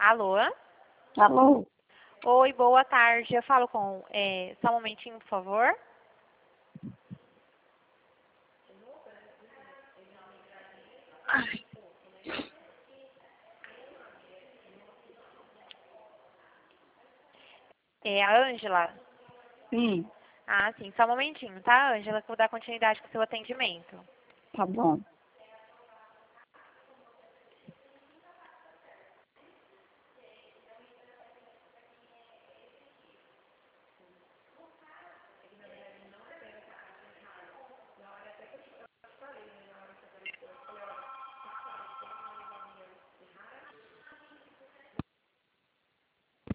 Alô? Alô? Oi, boa tarde. Eu falo com... só um momentinho, por favor. É a Ângela? Sim, Ah, sim. Só um momentinho, tá, Ângela? Que eu vou dar continuidade com o seu atendimento. tá bom.